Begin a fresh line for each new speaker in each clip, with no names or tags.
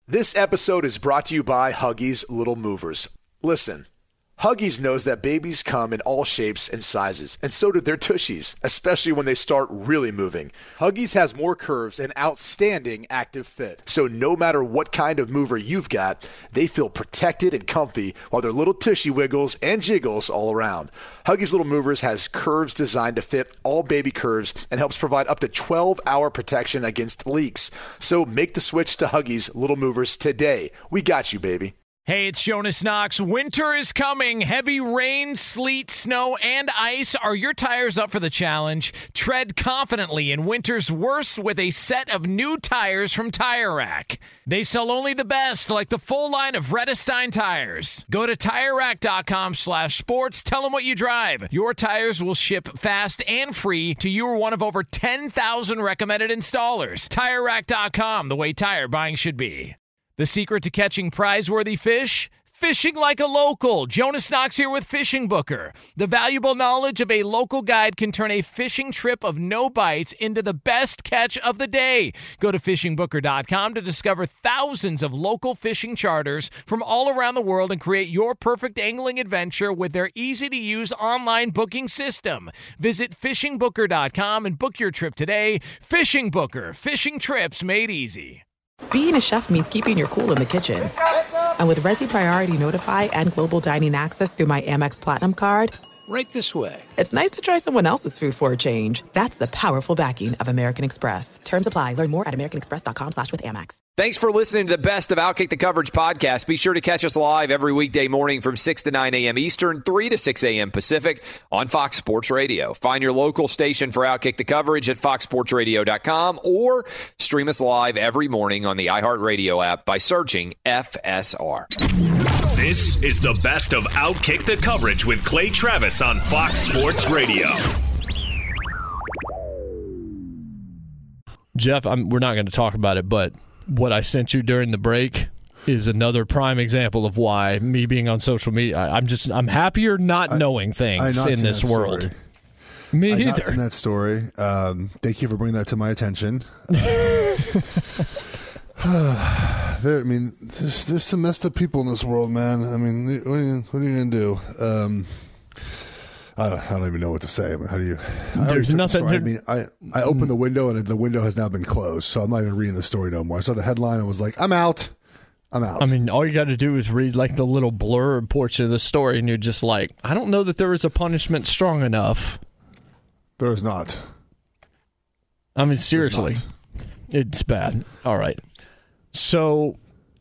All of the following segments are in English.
This episode is brought to you by Huggies Little Movers. Listen, Huggies knows that babies come in all shapes and sizes, and so do their tushies, especially when they start really moving. Huggies has more curves and outstanding active fit, so no matter what kind of mover you've got, they feel protected and comfy while their little tushy wiggles and jiggles all around. Huggies Little Movers has curves designed to fit all baby curves and helps provide up to 12-hour protection against leaks. So make the switch to Huggies Little Movers today. We got you, baby.
Hey, it's Jonas Knox. Winter is coming. Heavy rain, sleet, snow, and ice. Are your tires up for the challenge? Tread confidently in winter's worst with a set of new tires from Tire Rack. They sell only the best, like the full line of Redestein tires. Go to TireRack.com/sports. Tell them what you drive. Your tires will ship fast and free to you or one of over 10,000 recommended installers. TireRack.com, the way tire buying should be. The secret to catching prize-worthy fish? Fishing like a local. Jonas Knox here with Fishing Booker. The valuable knowledge of a local guide can turn a fishing trip of no bites into the best catch of the day. Go to fishingbooker.com to discover thousands of local fishing charters from all around the world and create your perfect angling adventure with their easy-to-use online booking system. Visit fishingbooker.com and book your trip today. Fishing Booker. Fishing trips made easy.
Being a chef means keeping your cool in the kitchen. And with Resi Priority Notify and Global Dining Access through my Amex Platinum card,
right this way.
It's nice to try someone else's food for a change. That's the powerful backing of American Express. Terms apply. Learn more at americanexpress.com/withAmex.
Thanks for listening to the best of Outkick the Coverage podcast. Be sure to catch us live every weekday morning from 6 to 9 a.m. Eastern, 3 to 6 a.m. Pacific on Fox Sports Radio. Find your local station for Outkick the Coverage at foxsportsradio.com or stream us live every morning on the iHeartRadio app by searching FSR.
This is the best of Outkick the Coverage with Clay Travis on Fox Sports Radio.
Jeff, we're not going to talk about it, but what I sent you during the break is another prime example of why me being on social media, I'm happier not knowing things in this world. Me
I've
either.
not seen that story. Thank you for bringing that to my attention. There's some messed up people in this world, man. I mean, what are you gonna do? I don't even know what to say. I mean, how do you?
There's nothing.
I opened the window and the window has now been closed, so I'm not even reading the story no more. I saw the headline and was like, I'm out. I mean,
all you got to do is read like the little blurb portion of the story, and you're just like, I don't know that there is a punishment strong enough.
There is not.
I mean, seriously, it's bad. All right. So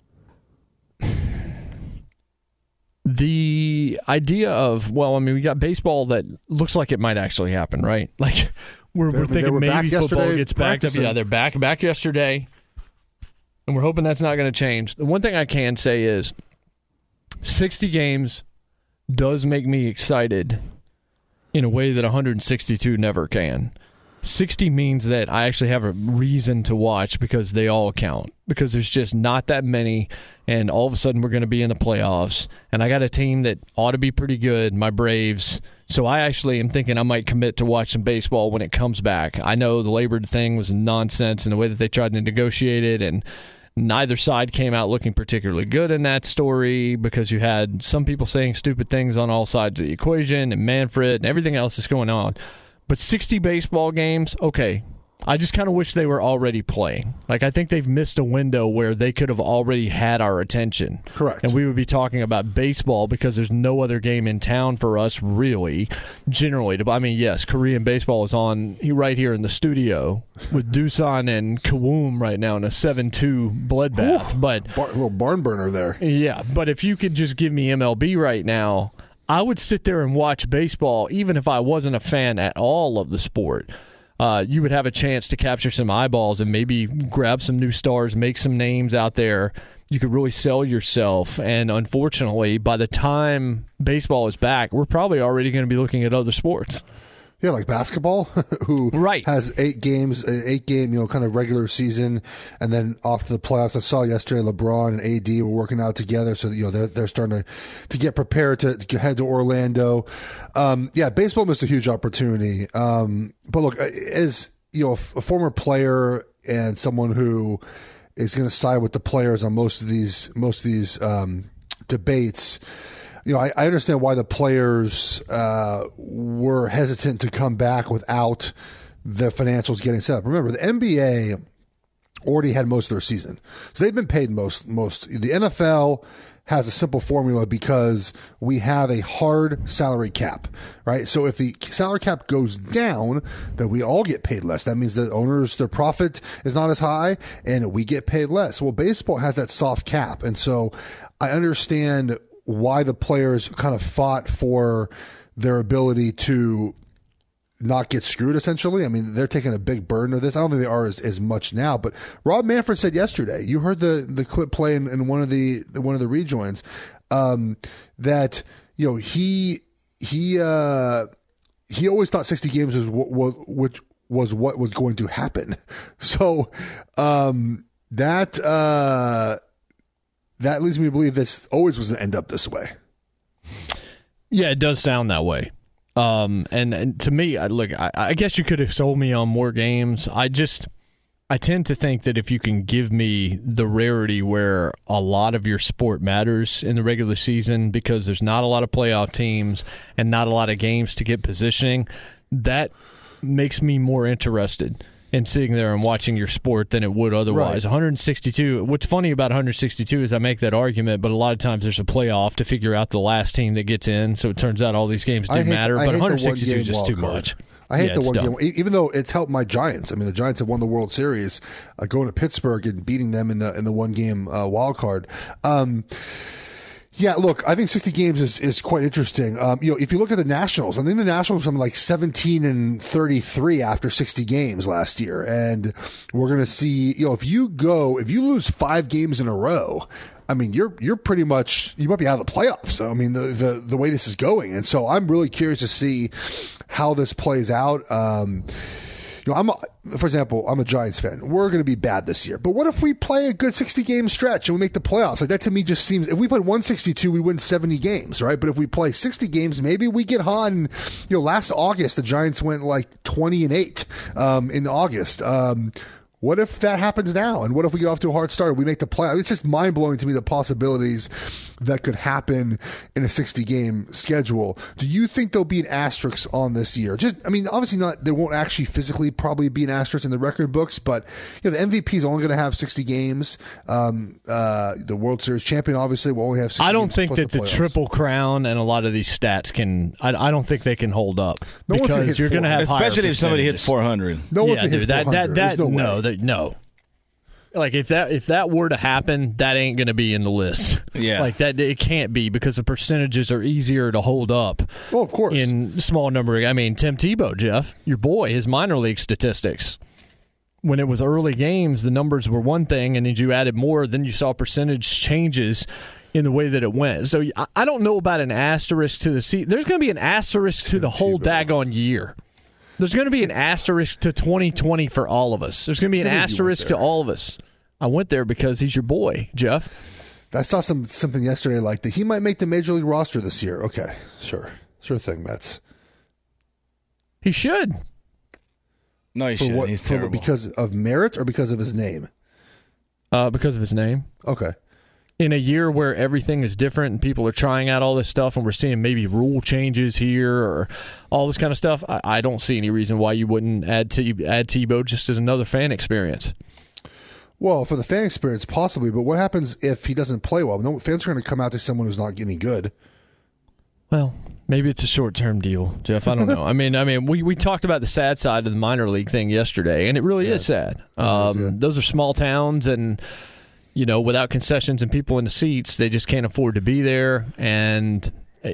the idea of, we got baseball that looks like it might actually happen, right? Like we're thinking maybe football gets back up. Yeah, they're back yesterday, and we're hoping that's not going to change. The one thing I can say is 60 games does make me excited in a way that 162 never can. 60 means that I actually have a reason to watch because they all count. Because there's just not that many, and all of a sudden we're going to be in the playoffs. And I got a team that ought to be pretty good, my Braves. So I actually am thinking I might commit to watch some baseball when it comes back. I know the labor thing was nonsense in the way that they tried to negotiate it, and neither side came out looking particularly good in that story because you had some people saying stupid things on all sides of the equation, and Manfred and everything else that's going on. But 60 baseball games, okay. I just kind of wish they were already playing. Like, I think they've missed a window where they could have already had our attention.
Correct.
And we would be talking about baseball because there's no other game in town for us, really, generally. I mean, yes, Korean baseball is on right here in the studio with Doosan and Kawoom right now in a 7-2 bloodbath. But
a little barn burner there.
Yeah, but if you could just give me MLB right now, I would sit there and watch baseball even if I wasn't a fan at all of the sport. You would have a chance to capture some eyeballs and maybe grab some new stars, make some names out there. You could really sell yourself. And unfortunately, by the time baseball is back, we're probably already going to be looking at other sports.
Yeah, like basketball, who has 8 games, an 8-game, kind of regular season, and then off to the playoffs. I saw yesterday LeBron and AD were working out together, so they're starting to get prepared to head to Orlando. Baseball missed a huge opportunity. But look, as a former player and someone who is going to side with the players on most of these debates. I understand why the players were hesitant to come back without the financials getting set up. Remember, the NBA already had most of their season, so they've been paid most. The NFL has a simple formula because we have a hard salary cap, right? So if the salary cap goes down, then we all get paid less. That means the owners, their profit is not as high, and we get paid less. Well, baseball has that soft cap, and so I understand why the players kind of fought for their ability to not get screwed, essentially. I mean, they're taking a big burden of this. I don't think they are as much now, but Rob Manfred said yesterday, you heard the clip play in one of the rejoins, that, he always thought 60 games was what was going to happen. So, that leads me to believe this always was going to end up this way.
Yeah, it does sound that way. And to me, I guess you could have sold me on more games. I tend to think that if you can give me the rarity where a lot of your sport matters in the regular season because there's not a lot of playoff teams and not a lot of games to get positioning, that makes me more interested in sitting there and watching your sport than it would otherwise. Right. 162. What's funny about 162 is I make that argument, but a lot of times there's a playoff to figure out the last team that gets in, so it turns out all these games do matter, but 162 is just too much.
I hate the one game, even though it's helped my Giants. I mean, the Giants have won the World Series, going to Pittsburgh and beating them in the one game wild card. Yeah, look, I think 60 games is quite interesting. If you look at the Nationals, I think the Nationals were like 17-33 after 60 games last year, and we're going to see. If you lose 5 games in a row, I mean, you're pretty much, you might be out of the playoffs. I mean, the way this is going, and so I'm really curious to see how this plays out. For example, I'm a Giants fan. We're going to be bad this year. But what if we play a good 60-game stretch and we make the playoffs? Like, that to me just seems, if we played 162, we win 70 games, right? But if we play 60 games, maybe we get hot. And, last August, the Giants went like 20-8 in August. What if that happens now? And what if we get off to a hard start and we make the playoffs? It's just mind-blowing to me, the possibilities that could happen in a 60-game schedule. Do you think there'll be an asterisk on this year? Obviously not. There won't actually physically probably be an asterisk in the record books, but the MVP is only going to have 60 games. The World Series champion obviously will only have 60 games.
I don't think that the Triple Crown and a lot of these stats can. I don't think they can hold up because you're going to have,
especially if somebody hits 400.
No one's going to hit 400.
No. Like if that were to happen, that ain't going to be in the list.
Yeah,
like that it can't be because the percentages are easier to hold up.
Well, of course,
in small number. I mean, Tim Tebow, Jeff, your boy, his minor league statistics. When it was early games, the numbers were one thing, and as you added more, then you saw percentage changes in the way that it went. So I don't know about an asterisk to the seat. There's going to be an asterisk to the whole daggone year. There's going to be an asterisk to 2020 for all of us. There's going to be an asterisk to all of us. I went there because he's your boy, Jeff.
I saw something yesterday like that. He might make the Major League roster this year. Okay, sure thing, Mets.
He should.
No, he shouldn't. He's terrible.
Because of merit or because of his name?
Because of his name.
Okay.
In a year where everything is different and people are trying out all this stuff and we're seeing maybe rule changes here or all this kind of stuff, I don't see any reason why you wouldn't add Tebow just as another fan experience.
Well, for the fan experience, possibly, but what happens if he doesn't play well? No fans are going to come out to someone who's not getting good.
Well, maybe it's a short-term deal, Jeff. I don't know. I mean, we talked about the sad side of the minor league thing yesterday, and it really is sad. Those are small towns, and without concessions and people in the seats, they just can't afford to be there. And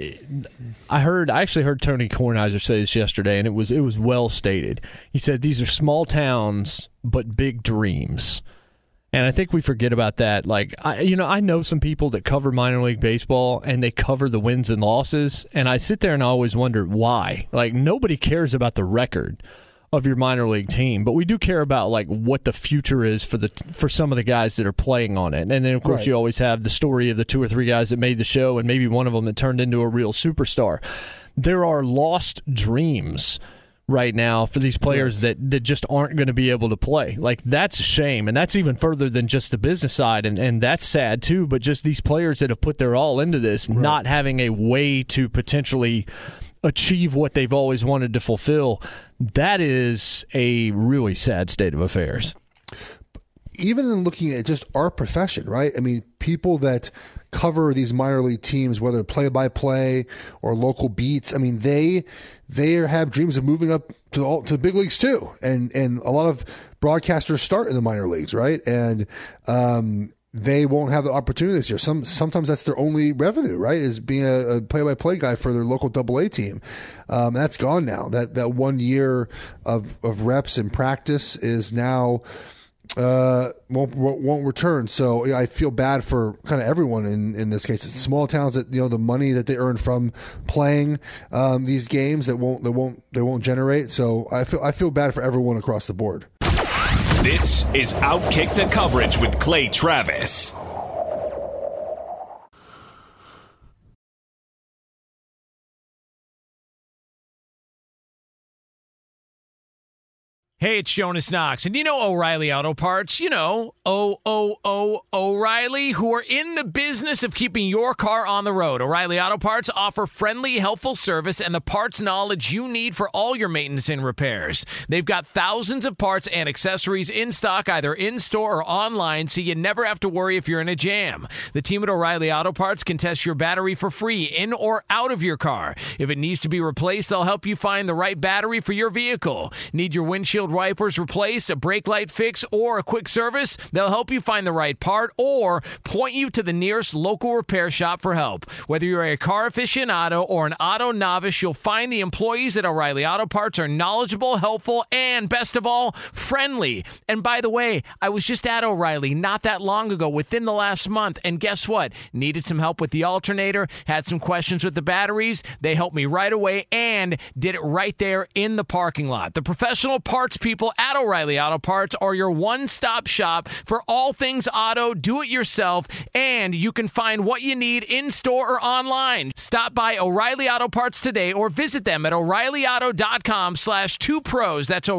I actually heard Tony Kornheiser say this yesterday, and it was well stated. He said these are small towns but big dreams. And I think we forget about that. Like, I know some people that cover minor league baseball, and they cover the wins and losses, and I sit there and I always wonder why. Like, nobody cares about the record of your minor league team, but we do care about like what the future is for some of the guys that are playing on it. And then of course you always have the story of the 2 or 3 guys that made the show, and maybe one of them that turned into a real superstar. There are lost dreams right now for these players that just aren't going to be able to play. Like, that's a shame, and that's even further than just the business side, and that's sad too, but just these players that have put their all into this, not having a way to potentially achieve what they've always wanted to fulfill, that is a really sad state of affairs.
Even in looking at just our profession, right? I mean, people that cover these minor league teams, whether play-by-play or local beats, I mean, they have dreams of moving up to the big leagues too. And a lot of broadcasters start in the minor leagues, right? And they won't have the opportunity this year. Sometimes that's their only revenue, right? Is being a play-by-play guy for their local AA team. That's gone now. That 1 year of reps and practice is now won't return. So I feel bad for kind of everyone in this case. It's small towns that, the money that they earn from playing these games that won't generate. So I feel bad for everyone across the board.
This is Outkick the Coverage with Clay Travis.
Hey, it's Jonas Knox, and you know O'Reilly Auto Parts. You know, O'Reilly, who are in the business of keeping your car on the road. O'Reilly Auto Parts offer friendly, helpful service and the parts knowledge you need for all your maintenance and repairs. They've got thousands of parts and accessories in stock, either in-store or online, so you never have to worry if you're in a jam. The team at O'Reilly Auto Parts can test your battery for free in or out of your car. If it needs to be replaced, they'll help you find the right battery for your vehicle. Need your windshield wipers replaced, a brake light fix, or a quick service? They'll help you find the right part or point you to the nearest local repair shop for help. Whether you're a car aficionado or an auto novice, you'll find the employees at O'Reilly Auto Parts are knowledgeable, helpful, and best of all, friendly. And by the way, I was just at O'Reilly not that long ago, within the last month, and guess what? Needed some help with the alternator, had some questions with the batteries. They helped me right away and did it right there in the parking lot. The professional parts people at O'Reilly Auto Parts are your one-stop shop for all things auto, do-it-yourself, and you can find what you need in-store or online. Stop by O'Reilly Auto Parts today or visit them at O'ReillyAuto.com/2pros. That's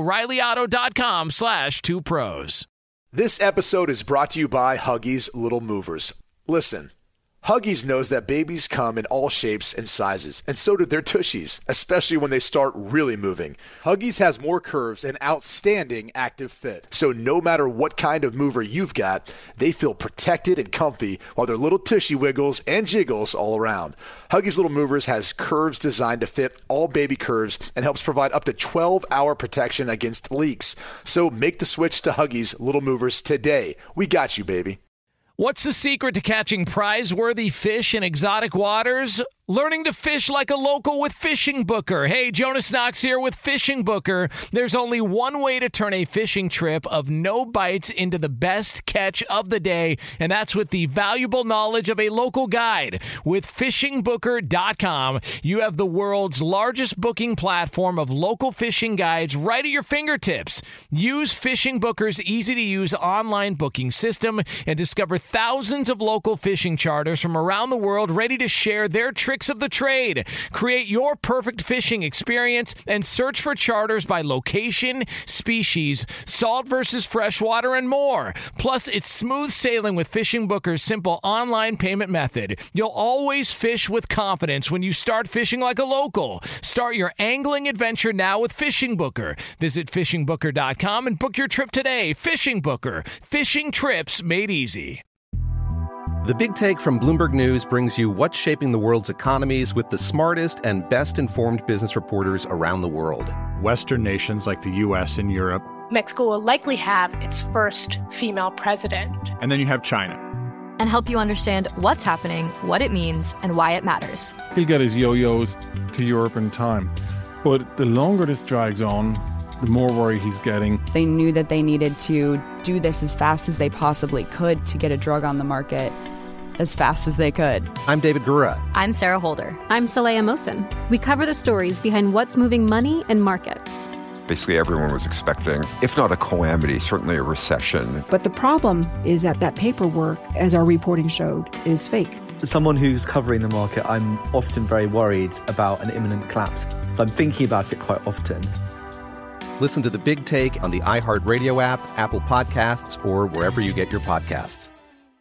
O'ReillyAuto.com/2pros.
This episode is brought to you by Huggies Little Movers. Listen, Huggies knows that babies come in all shapes and sizes, and so do their tushies, especially when they start really moving. Huggies has more curves and outstanding active fit, so no matter what kind of mover you've got, they feel protected and comfy while their little tushy wiggles and jiggles all around. Huggies Little Movers has curves designed to fit all baby curves and helps provide up to 12-hour protection against leaks. So make the switch to Huggies Little Movers today. We got you, baby.
What's the secret to catching prize-worthy fish in exotic waters? Learning to fish like a local with Fishing Booker. Hey, Jonas Knox here with Fishing Booker. There's only one way to turn a fishing trip of no bites into the best catch of the day, and that's with the valuable knowledge of a local guide. With FishingBooker.com, you have the world's largest booking platform of local fishing guides right at your fingertips. Use Fishing Booker's easy-to-use online booking system and discover thousands of local fishing charters from around the world ready to share their tricks of the trade. Create your perfect fishing experience and search for charters by location, species, salt versus freshwater, and more. Plus, it's smooth sailing with Fishing Booker's simple online payment method. You'll always fish with confidence when you start fishing like a local. Start your angling adventure now with Fishing Booker. Visit FishingBooker.com and book your trip today. Fishing Booker. Fishing trips made easy.
The Big Take from Bloomberg News brings you what's shaping the world's economies with the smartest and best-informed business reporters around the world.
Western nations like the U.S. and Europe.
Mexico will likely have its first female president.
And then you have China.
And help you understand what's happening, what it means, and why it matters.
He'll get his yo-yos to Europe in time. But the longer this drags on, the more worry he's getting.
They knew that they needed to do this as fast as they possibly could to get a drug on the market as fast as they could.
I'm David Gura.
I'm Sarah Holder.
I'm Saleha Mohsen. We cover the stories behind what's moving money and markets.
Basically, everyone was expecting, if not a calamity, certainly a recession.
But the problem is that paperwork, as our reporting showed, is fake.
As someone who's covering the market, I'm often very worried about an imminent collapse. So I'm thinking about it quite often.
Listen to The Big Take on the iHeartRadio app, Apple Podcasts, or wherever you get your podcasts.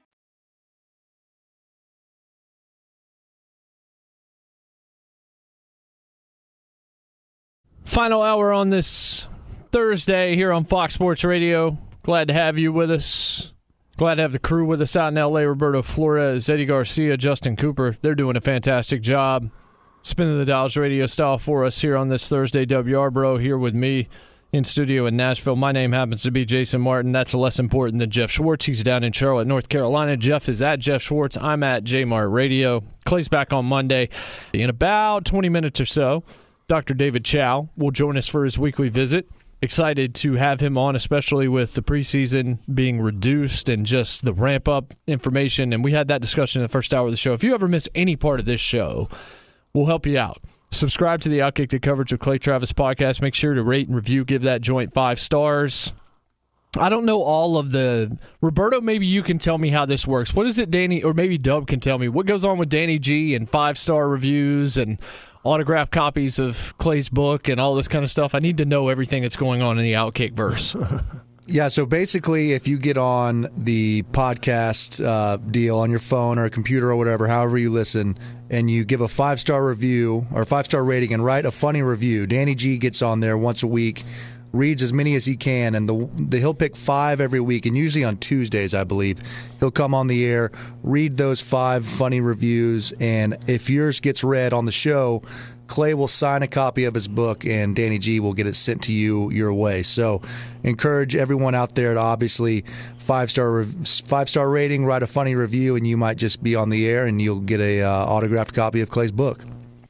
Final hour on this Thursday here on Fox Sports Radio. Glad to have you with us. Glad to have the crew with us out in L.A. Roberto Flores, Eddie Garcia, Justin Cooper. They're doing a fantastic job spinning the dials radio style for us here on this Thursday. WR Bro here with me in studio in Nashville. My name happens to be Jason Martin. That's less important than Jeff Schwartz. He's down in Charlotte, North Carolina. Jeff is at Jeff Schwartz. I'm at JMart Radio. Clay's back on Monday. In about 20 minutes or so, Dr. David Chow will join us for his weekly visit. Excited to have him on, especially with the preseason being reduced and just the ramp-up information. And we had that discussion in the first hour of the show. If you ever miss any part of this show, we'll help you out. Subscribe to the Outkick the Coverage of Clay Travis podcast. Make sure to rate and review. Give that joint 5 stars. I don't know all of the... Roberto, maybe you can tell me how this works. What is it, Danny? Or maybe Dub can tell me. What goes on with Danny G and 5-star reviews and autographed copies of Clay's book and all this kind of stuff? I need to know everything that's going on in the Outkick verse.
Yeah, so basically, if you get on the podcast deal on your phone or a computer or whatever, however you listen, and you give a 5-star review or 5-star rating and write a funny review, Danny G gets on there once a week, reads as many as he can, and he'll pick 5 every week, and usually on Tuesdays, I believe. He'll come on the air, read those 5 funny reviews, and if yours gets read on the show, Clay will sign a copy of his book, and Danny G will get it sent to you your way. So encourage everyone out there to obviously 5-star rating, write a funny review, and you might just be on the air, and you'll get a autographed copy of Clay's book.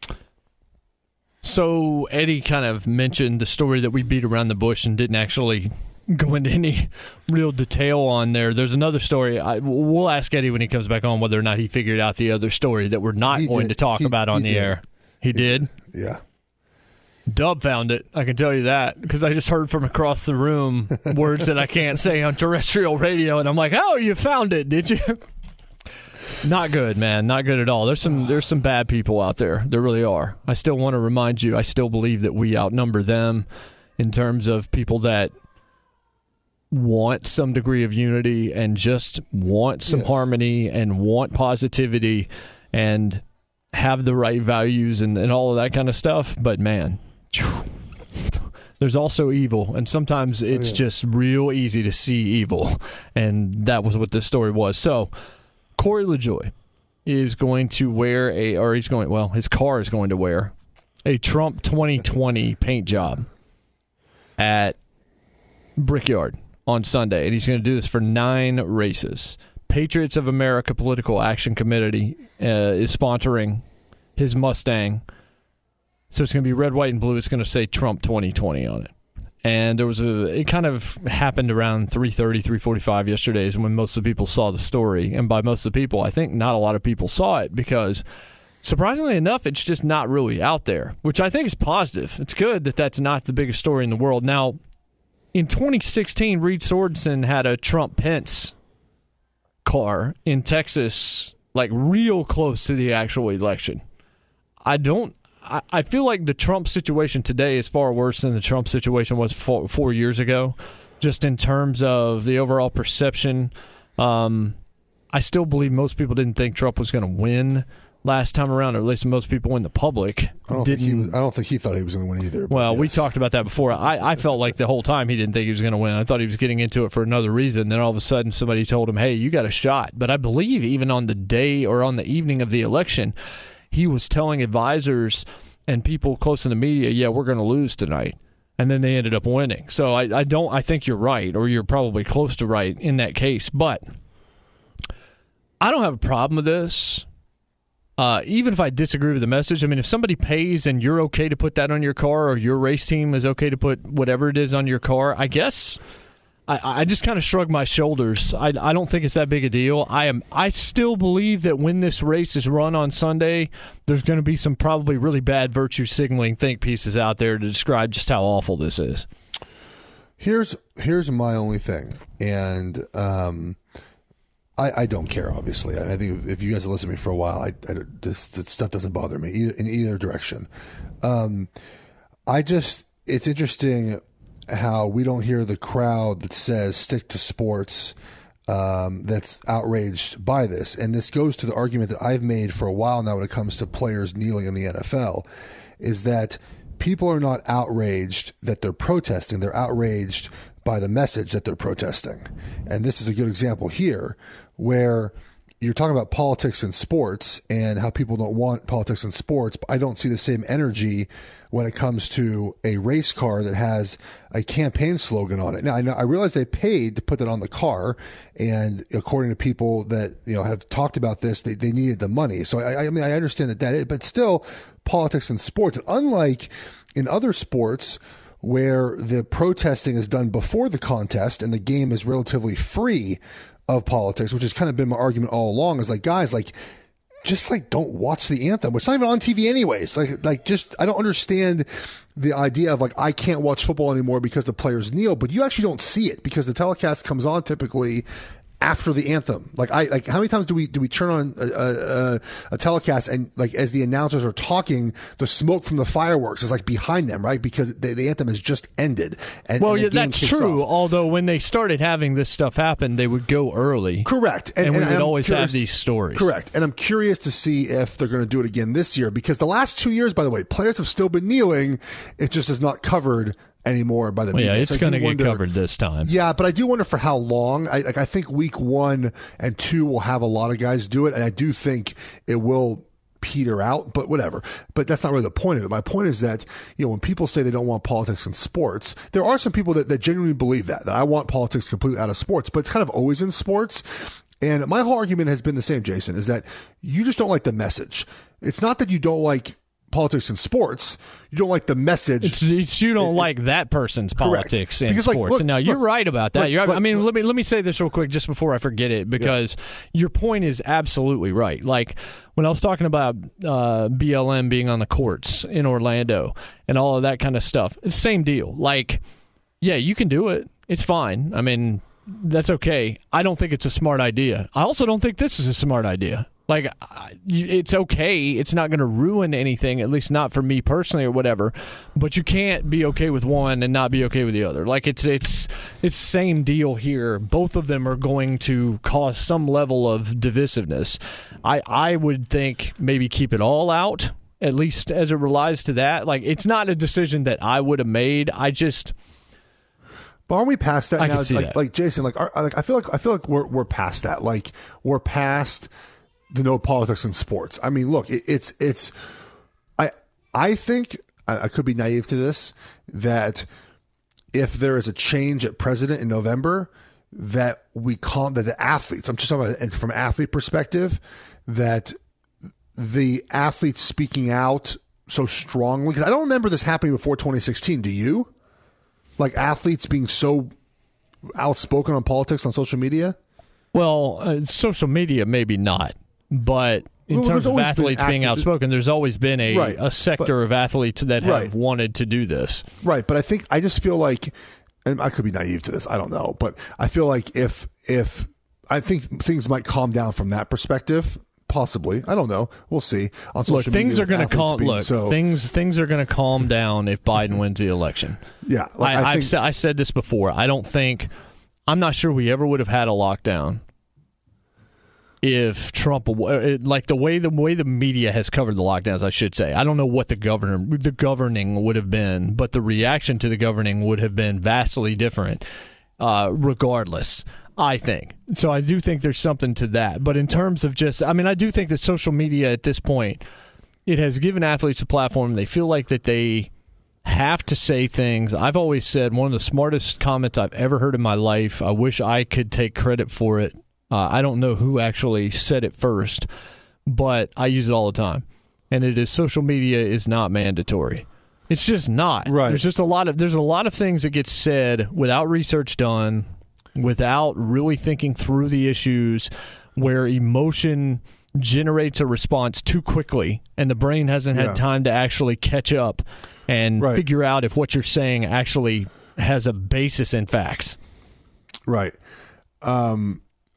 So Eddie kind of mentioned the story that we beat around the bush and didn't actually go into any real detail on there. There's another story. We'll ask Eddie when he comes back on whether or not he figured out the other story that we're not going to talk about on the air. He did?
Yeah.
Dub found it. I can tell you that because I just heard from across the room words that I can't say on terrestrial radio, and I'm like, oh, you found it, did you? Not good, man. Not good at all. There's some bad people out there. There really are. I still want to remind you, I still believe that we outnumber them in terms of people that want some degree of unity and just want some harmony and want positivity and have the right values and all of that kind of stuff. But, man, there's also evil, and sometimes it's just real easy to see evil, and that was what this story was. So Corey LaJoie is going to wear his car is going to wear a Trump 2020 paint job at Brickyard on Sunday, and he's going to do this for 9 races. Patriots of America Political Action Committee is sponsoring his Mustang. So it's going to be red, white, and blue. It's going to say Trump 2020 on it. And it kind of happened around 3:30, 3:45 yesterday is when most of the people saw the story. And by most of the people, I think not a lot of people saw it because, surprisingly enough, it's just not really out there, which I think is positive. It's good that that's not the biggest story in the world. Now, in 2016, Reed Sorensen had a Trump-Pence car in Texas, like real close to the actual election. I feel like the Trump situation today is far worse than the Trump situation was 4 years ago, just in terms of the overall perception. I still believe most people didn't think Trump was going to win last time around, or at least most people in the public didn't.
I don't think he thought he was going to win either.
Well, we talked about that before. I felt like the whole time he didn't think he was going to win. I thought he was getting into it for another reason. Then all of a sudden somebody told him, hey, you got a shot. But I believe even on the day or on the evening of the election, he was telling advisors and people close in the media, yeah, we're going to lose tonight. And then they ended up winning. So I think you're right, or you're probably close to right in that case. But I don't have a problem with this. Even if I disagree with the message, I mean, if somebody pays and you're okay to put that on your car, or your race team is okay to put whatever it is on your car, I guess I just kind of shrug my shoulders. I don't think it's that big a deal. I still believe that when this race is run on Sunday, there's going to be some probably really bad virtue signaling think pieces out there to describe just how awful this is.
Here's my only thing, and I don't care, obviously. I think if you guys have listened to me for a while, this stuff doesn't bother me in either direction. It's interesting how we don't hear the crowd that says stick to sports that's outraged by this. And this goes to the argument that I've made for a while now when it comes to players kneeling in the NFL, is that people are not outraged that they're protesting. They're outraged by the message that they're protesting. And this is a good example here where you're talking about politics in sports and how people don't want politics in sports, but I don't see the same energy when it comes to a race car that has a campaign slogan on it. Now, I realize they paid to put that on the car, and according to people that have talked about this, they needed the money. So I mean, I understand that, but still, politics in sports, unlike in other sports where the protesting is done before the contest and the game is relatively free of politics, which has kind of been my argument all along, is like, guys, just don't watch the anthem, which is not even on TV anyways. I don't understand the idea of I can't watch football anymore because the players kneel, but you actually don't see it because the telecast comes on typically after the anthem. How many times do we turn on a telecast and as the announcers are talking, the smoke from the fireworks is behind them, right? Because the anthem has just ended. And
that's true. Off. Although when they started having this stuff happen, they would go early.
Correct.
And we would always have these stories.
Correct. And I'm curious to see if they're going to do it again this year, because the last 2 years, by the way, players have still been kneeling. It just is not covered anymore by the media.
Yeah, it's going to get covered this time.
Yeah, but I do wonder for how long. I think week 1 and 2 will have a lot of guys do it, and I do think it will peter out, but whatever. But that's not really the point of it. My point is that, when people say they don't want politics in sports, there are some people that genuinely believe that I want politics completely out of sports, but it's kind of always in sports. And my whole argument has been the same, Jason, is that you just don't like the message. It's not that you don't like politics in sports, you don't like the message.
You don't like that person's politics in sports. Now, you're right about that. Let me say this real quick just before I forget it, because your point is absolutely right. When I was talking about BLM being on the courts in Orlando and all of that kind of stuff, it's the same deal. Yeah, you can do it. It's fine. I mean, that's okay. I don't think it's a smart idea. I also don't think this is a smart idea. It's okay. It's not going to ruin anything, at least not for me personally or whatever. But you can't be okay with one and not be okay with the other. It's same deal here. Both of them are going to cause some level of divisiveness. I would think maybe keep it all out, at least as it relates to that. It's not a decision that I would have made. But
aren't we past that now?
Can see that.
Jason, I feel like we're past that. We're past the no politics in sports. I mean, look, I think I could be naive to this, that if there is a change at president in November, that the athletes, I'm just talking about from an athlete perspective, that the athletes speaking out so strongly, because I don't remember this happening before 2016. Do you? Athletes being so outspoken on politics on social media?
Well, social media, maybe not. But in terms of athletes being outspoken, there's always been a sector of athletes that have wanted to do this.
Right, but I just feel like, and I could be naive to this, I don't know, but I feel like if I think things might calm down from that perspective, possibly. I don't know. We'll see. On social media,
things are going to calm. Things are going to calm down if Biden wins the election.
Yeah,
I said this before. I'm not sure we ever would have had a lockdown if Trump, the way the media has covered the lockdowns, I should say. I don't know what the governing would have been, but the reaction to the governing would have been vastly different, regardless, I think. So I do think there's something to that. But in terms of I do think that social media at this point, it has given athletes a platform. They feel like that they have to say things. I've always said one of the smartest comments I've ever heard in my life. I wish I could take credit for it. I don't know who actually said it first, but I use it all the time. And it is social media is not mandatory. It's just not.
Right.
There's a lot of things that get said without research done, without really thinking through the issues, where emotion generates a response too quickly and the brain hasn't had time to actually catch up and figure out if what you're saying actually has a basis in facts.
Right.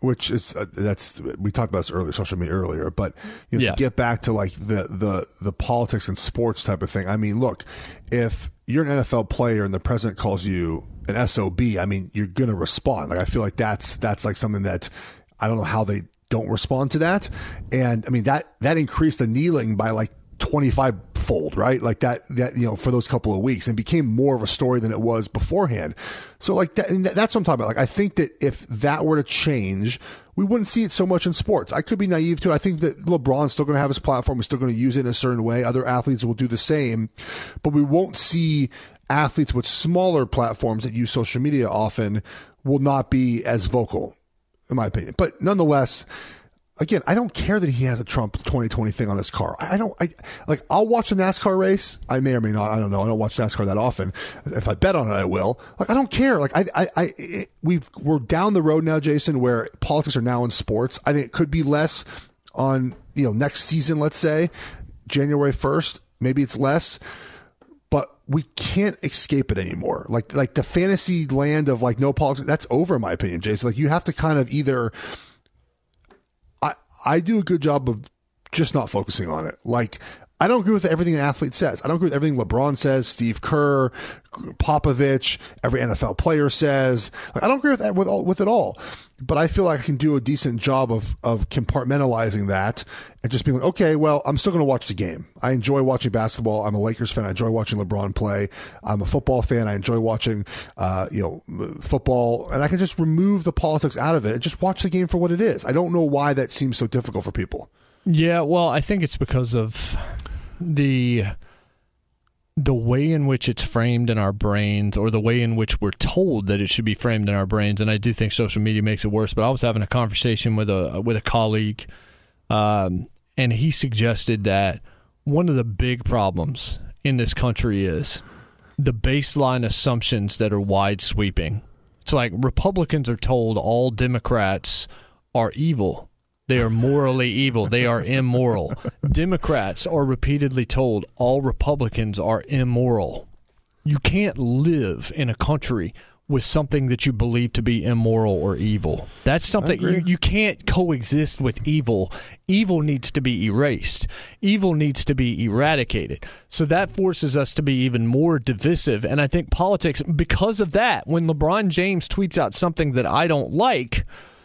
which is we talked about this earlier, social media earlier, but to get back to like the politics and sports type of thing. I mean, look, if you're an NFL player and the president calls you an SOB, I mean, you're going to respond. Like, I feel like that's like something that I don't know how they don't respond to that. And I mean, that increased the kneeling by like 25-fold, right? Like that, for those couple of weeks, and became more of a story than it was beforehand. So like that's what I'm talking about. Like, I think that if that were to change, we wouldn't see it so much in sports. I could be naive to it. I think that LeBron's still going to have his platform. He's still going to use it in a certain way. Other athletes will do the same, but we won't see athletes with smaller platforms that use social media often will not be as vocal, in my opinion. But nonetheless, again, I don't care that he has a Trump 2020 thing on his car. I'll watch a NASCAR race. I may or may not. I don't know. I don't watch NASCAR that often. If I bet on it, I will. Like, I don't care. Like, we're down the road now, Jason, where politics are now in sports. I think it could be less on, next season, let's say, January 1st. Maybe it's less. But we can't escape it anymore. Like the fantasy land of like no politics, that's over, in my opinion, Jason. Like, you have to kind of either. I do a good job of just not focusing on it. Like, I don't agree with everything an athlete says. I don't agree with everything LeBron says, Steve Kerr, Popovich, every NFL player says. Like, I don't agree with it all. But I feel like I can do a decent job of compartmentalizing that and just being like, okay, well, I'm still going to watch the game. I enjoy watching basketball. I'm a Lakers fan. I enjoy watching LeBron play. I'm a football fan. I enjoy watching, football, and I can just remove the politics out of it and just watch the game for what it is. I don't know why that seems so difficult for people.
Yeah, well, I think it's because of the way in which it's framed in our brains, or the way in which we're told that it should be framed in our brains. And I do think social media makes it worse. But I was having a conversation with a colleague, and he suggested that one of the big problems in this country is the baseline assumptions that are wide sweeping. It's like Republicans are told all Democrats are evil. They are morally evil. They are immoral. Democrats are repeatedly told all Republicans are immoral. You can't live in a country with something that you believe to be immoral or evil. That's something you can't coexist with evil. Evil needs to be erased. Evil needs to be eradicated. So that forces us to be even more divisive. And I think politics, because of that, when LeBron James tweets out something that I don't like,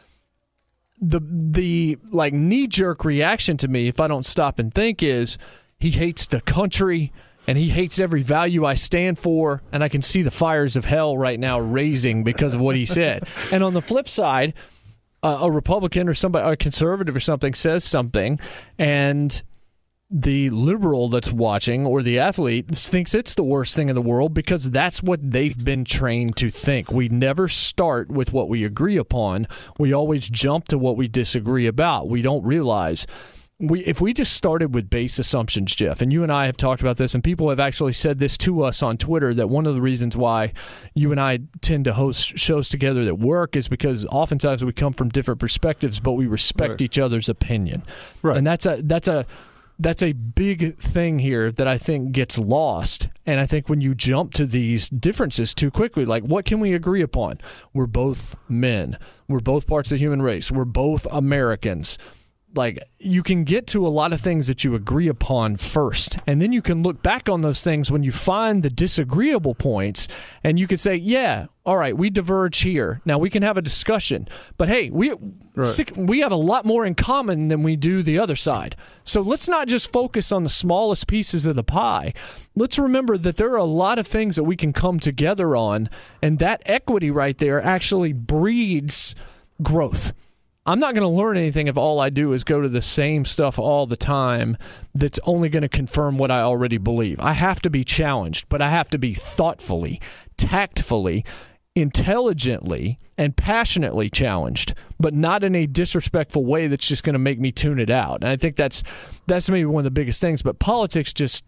the like knee-jerk reaction to me, if I don't stop and think, is he hates the country and he hates every value I stand for, and I can see the fires of hell right now raising because of what he said. And on the flip side, a Republican or somebody, a conservative or something, says something, and the liberal that's watching, or the athlete, thinks it's the worst thing in the world because that's what they've been trained to think. We never start with what we agree upon. We always jump to what we disagree about. We don't realize if we just started with base assumptions, Jeff, and you and I have talked about this, and people have actually said this to us on Twitter, that one of the reasons why you and I tend to host shows together that work is because oftentimes we come from different perspectives, but we respect each other's opinion. Right. And that's a big thing here that I think gets lost. And I think when you jump to these differences too quickly, like, what can we agree upon? We're both men. We're both parts of the human race. We're both Americans. Like, you can get to a lot of things that you agree upon first, and then you can look back on those things when you find the disagreeable points, and you can say, yeah, all right, we diverge here. Now we can have a discussion, but hey, we have a lot more in common than we do the other side. So let's not just focus on the smallest pieces of the pie. Let's remember that there are a lot of things that we can come together on, and that equity right there actually breeds growth. I'm not going to learn anything if all I do is go to the same stuff all the time that's only going to confirm what I already believe. I have to be challenged, but I have to be thoughtfully, tactfully, intelligently, and passionately challenged, but not in a disrespectful way that's just going to make me tune it out. And I think that's maybe one of the biggest things. But politics, just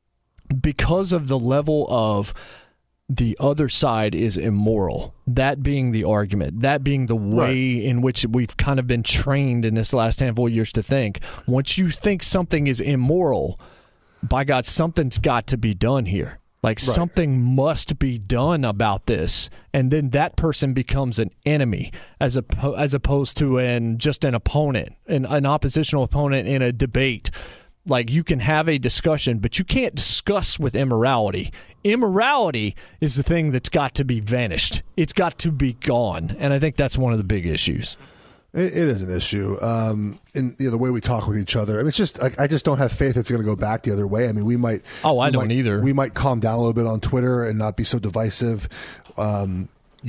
because of the level of the other side is immoral, that being the argument, that being the way in which we've kind of been trained in this last handful of years to think, once you think something is immoral, by God, something's got to be done here. Like, something must be done about this, and then that person becomes an enemy as opposed to just an opponent, an oppositional opponent in a debate. Like, you can have a discussion, but you can't discuss with immorality. Immorality is the thing that's got to be vanished. It's got to be gone, and I think that's one of the big issues.
It is an issue, in the way we talk with each other. I mean, it's just I just don't have faith it's going to go back the other way. I mean, we might.
Oh, I don't either.
We might calm down a little bit on Twitter and not be so divisive. I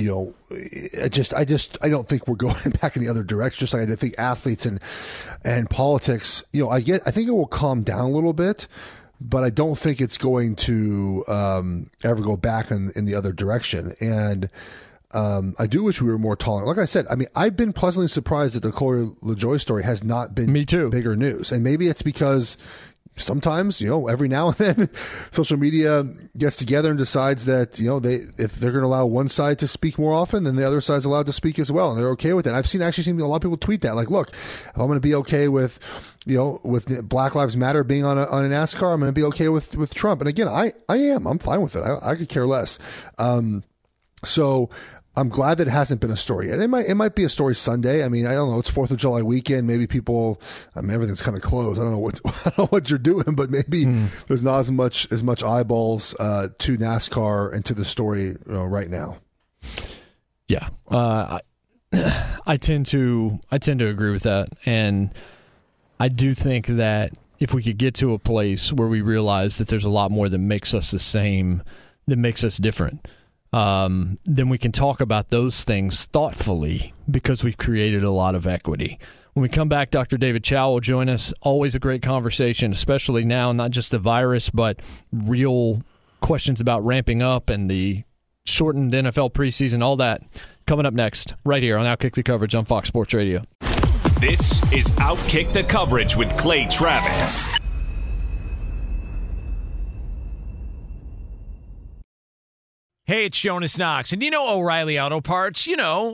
don't think we're going back in the other direction. Just like I think athletes and politics. I think it will calm down a little bit, but I don't think it's going to ever go back in the other direction. And I do wish we were more tolerant. Like I said, I mean, I've been pleasantly surprised that the Corey LaJoie story has not been bigger news. And maybe it's because sometimes, every now and then social media gets together and decides that, if they're going to allow one side to speak more often, then the other side's allowed to speak as well. And they're okay with it. I've actually seen a lot of people tweet that. Like, look, if I'm going to be okay with, with Black Lives Matter being on a NASCAR, I'm going to be okay with Trump. And again, I am. I'm fine with it. I could care less. So I'm glad that it hasn't been a story. And it might be a story Sunday. I mean, I don't know. It's 4th of July weekend. Maybe people, everything's kind of closed. I don't know what you're doing, but maybe there's not as much eyeballs to NASCAR and to the story right now.
Yeah. I tend to agree with that. And I do think that if we could get to a place where we realize that there's a lot more that makes us the same, that makes us different, then we can talk about those things thoughtfully because we've created a lot of equity. When we come back, Dr. David Chao will join us. Always a great conversation, especially now, not just the virus, but real questions about ramping up and the shortened NFL preseason, all that. Coming up next, right here on Outkick the Coverage on Fox Sports Radio.
This is Outkick the Coverage with Clay Travis.
Hey, it's Jonas Knox, and O'Reilly Auto Parts,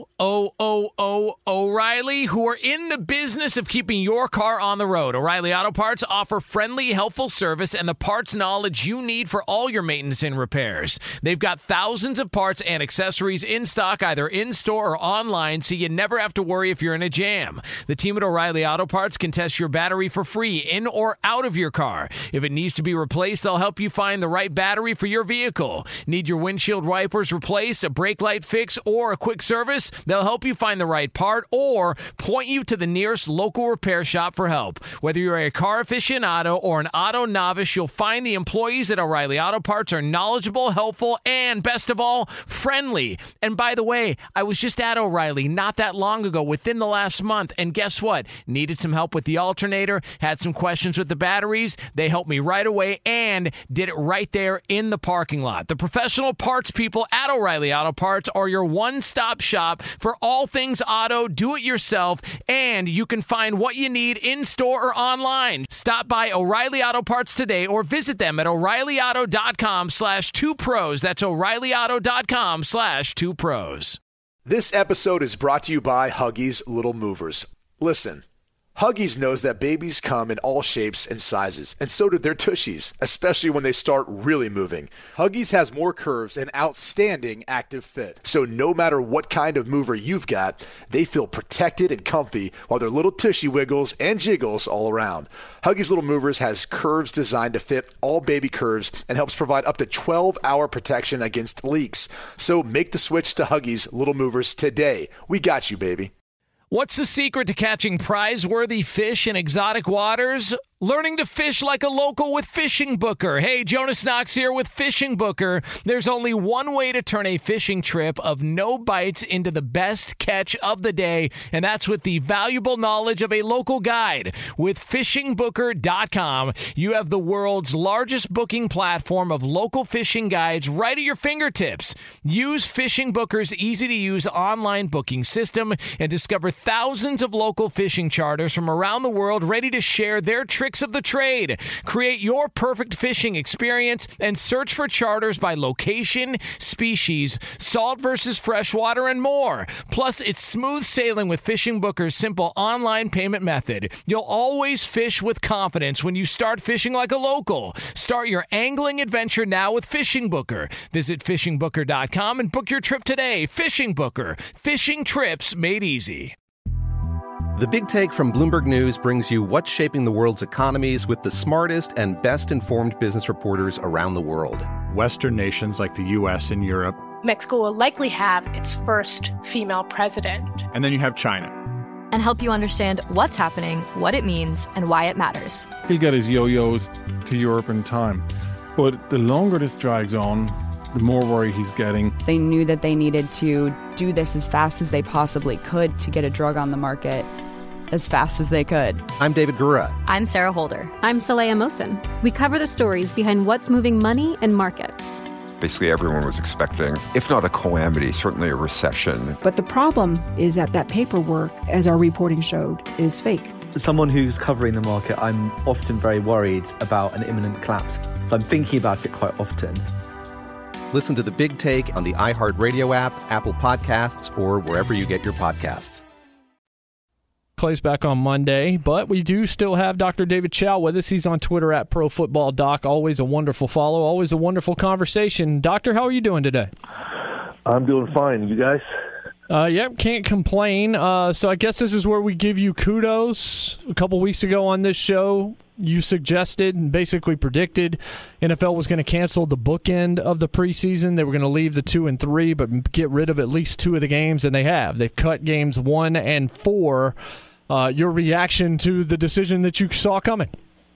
O'Reilly, who are in the business of keeping your car on the road. O'Reilly Auto Parts offer friendly, helpful service and the parts knowledge you need for all your maintenance and repairs. They've got thousands of parts and accessories in stock, either in-store or online, so you never have to worry if you're in a jam. The team at O'Reilly Auto Parts can test your battery for free in or out of your car. If it needs to be replaced, they'll help you find the right battery for your vehicle. Need your windshield wipers replaced, a brake light fix, or a quick service? They'll help you find the right part or point you to the nearest local repair shop for help. Whether you're a car aficionado or an auto novice, you'll find the employees at O'Reilly Auto Parts are knowledgeable, helpful, and best of all, friendly. And by the way, I was just at O'Reilly not that long ago, within the last month, and guess what? Needed some help with the alternator, had some questions with the batteries. They helped me right away and did it right there in the parking lot. The professional parts people at O'Reilly Auto Parts are your one-stop shop for all things auto, do-it-yourself, and you can find what you need in-store or online. Stop by O'Reilly Auto Parts today or visit them at O'ReillyAuto.com/2pros. That's O'ReillyAuto.com/2pros.
This episode is brought to you by Huggies Little Movers. Listen. Huggies knows that babies come in all shapes and sizes, and so do their tushies, especially when they start really moving. Huggies has more curves and outstanding active fit. So no matter what kind of mover you've got, they feel protected and comfy while their little tushy wiggles and jiggles all around. Huggies Little Movers has curves designed to fit all baby curves and helps provide up to 12-hour protection against leaks. So make the switch to Huggies Little Movers today. We got you, baby.
What's the secret to catching prize-worthy fish in exotic waters? Learning to fish like a local with Fishing Booker. Hey, Jonas Knox here with Fishing Booker. There's only one way to turn a fishing trip of no bites into the best catch of the day, and that's with the valuable knowledge of a local guide. With FishingBooker.com, you have the world's largest booking platform of local fishing guides right at your fingertips. Use Fishing Booker's easy-to-use online booking system and discover thousands of local fishing charters from around the world ready to share their tricks tricks of the trade. Create your perfect fishing experience and search for charters by location, species, salt versus freshwater, and more. Plus, it's smooth sailing with Fishing Booker's simple online payment method. You'll always fish with confidence when you start fishing like a local. Start your angling adventure now with Fishing Booker. Visit fishingbooker.com and book your trip today. Fishing Booker. Fishing trips made easy.
The Big Take from Bloomberg News brings you what's shaping the world's economies with the smartest and best-informed business reporters around the world.
Western nations like the U.S. and Europe.
Mexico will likely have its first female president.
And then you have China.
And help you understand what's happening, what it means, and why it matters.
He'll get his yo-yos to Europe in time. But the longer this drags on, the more worry he's getting.
They knew that they needed to do this as fast as they possibly could to get a drug on the market as fast as they could.
I'm David Gura.
I'm Sarah Holder.
I'm Saleha Mohsen. We cover the stories behind what's moving money and markets.
Basically, everyone was expecting, if not a calamity, certainly a recession.
But the problem is that paperwork, as our reporting showed, is fake.
As someone who's covering the market, I'm often very worried about an imminent collapse. So I'm thinking about it quite often.
Listen to The Big Take on the iHeartRadio app, Apple Podcasts, or wherever you get your podcasts.
Clay's back on Monday, but we do still have Dr. David Chao with us. He's on Twitter at ProFootballDoc. Always a wonderful follow, always a wonderful conversation. Doctor, how are you doing today?
I'm doing fine. You guys?
Yep, can't complain. So I guess this is where we give you kudos. A couple weeks ago on this show, you suggested and basically predicted NFL was going to cancel the bookend of the preseason. They were going to leave the 2 and 3, but get rid of at least 2 of the games, and they have. They've cut games 1 and 4. Your reaction to the decision that you saw coming?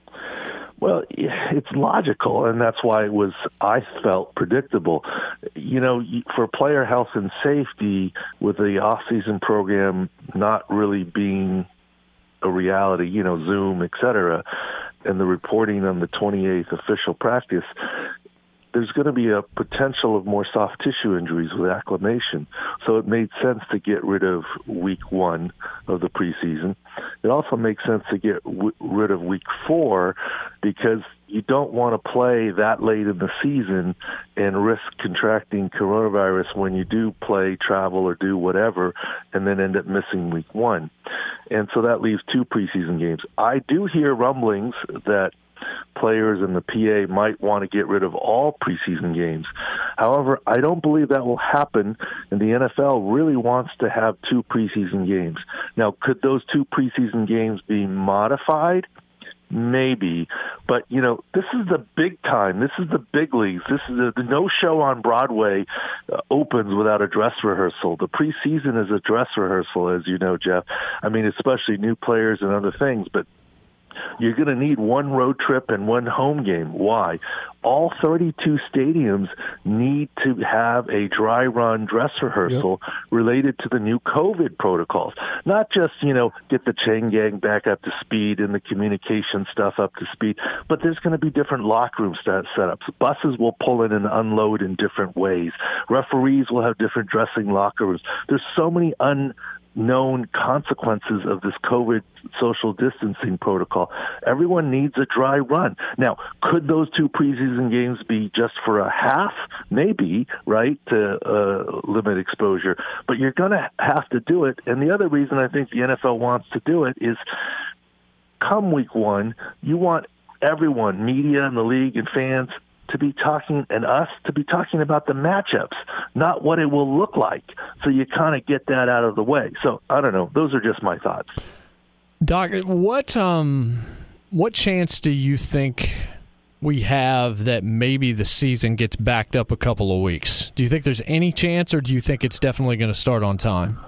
Well, it's logical, and that's why it was, I felt, predictable. You know, for player health and safety, with the off-season program not really being a reality, you know, Zoom, et cetera, and the reporting on the 28th official practice, there's going to be a potential of more soft tissue injuries with acclimation. So it made sense to get rid of week 1 of the preseason. It also makes sense to get rid of week 4 because you don't want to play that late in the season and risk contracting coronavirus when you do play, travel, or do whatever, and then end up missing week 1. And so that leaves 2 preseason games. I do hear rumblings that players and the PA might want to get rid of all preseason games. However, I don't believe that will happen, and the NFL really wants to have 2 preseason games. Now, could those 2 preseason games be modified? Maybe. But, you know, this is the big time. This is the big leagues. This is the no show on Broadway opens without a dress rehearsal. The preseason is a dress rehearsal, as you know, Jeff. I mean, especially new players and other things, but you're going to need 1 road trip and 1 home game. Why? All 32 stadiums need to have a dry run dress rehearsal related to the new COVID protocols. Not just, you know, get the chain gang back up to speed and the communication stuff up to speed, but there's going to be different locker room setups. Buses will pull in and unload in different ways. Referees will have different dressing locker rooms. There's so many known consequences of this COVID social distancing protocol. Everyone needs a dry run. Now, could those 2 preseason games be just for a half? Maybe, right, to limit exposure. But you're going to have to do it. And the other reason I think the NFL wants to do it is come week 1, you want everyone, media and the league and fans, to be talking, and us to be talking about the matchups, not what it will look like. So you kind of get that out of the way. So I don't know. Those are just my thoughts.
Doc, what chance do you think we have that maybe the season gets backed up a couple of weeks? Do you think there's any chance, or do you think it's definitely going to start on time?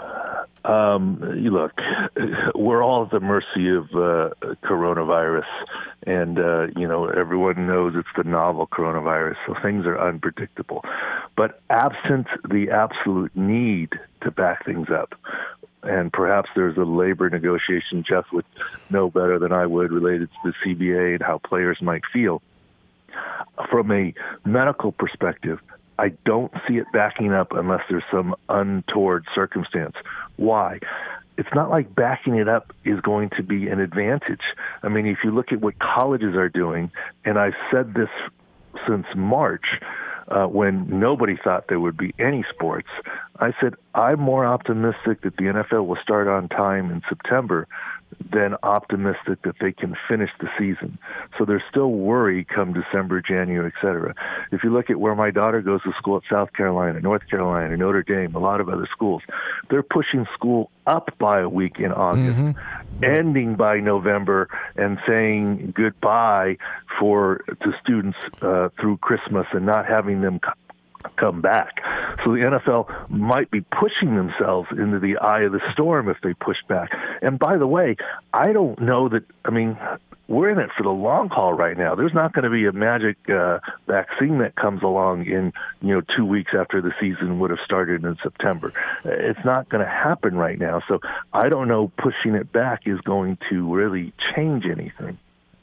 Look, we're all at the mercy of coronavirus, and you know, everyone knows it's the novel coronavirus, so things are unpredictable. But absent the absolute need to back things up, and perhaps there's a labor negotiation Jeff would know better than I would related to the CBA and how players might feel. From a medical perspective, I don't see it backing up unless there's some untoward circumstance. Why? it's not like backing it up is going to be an advantage. I mean, if you look at what colleges are doing, and I've said this since March, when nobody thought there would be any sports, I said, I'm more optimistic that the NFL will start on time in September than optimistic that they can finish the season. So there's still worry come December, January, et cetera. If you look at where my daughter goes to school at South Carolina, North Carolina, Notre Dame, a lot of other schools, they're pushing school up by a week in August, ending by November, and saying goodbye to students through Christmas and not having them come back. So the NFL might be pushing themselves into the eye of the storm if they push back. And by the way, I don't know that, I mean, we're in it for the long haul right now. There's not going to be a magic vaccine that comes along in 2 weeks after the season would have started in September. It's not going to happen right now. So I don't know pushing it back is going to really change anything.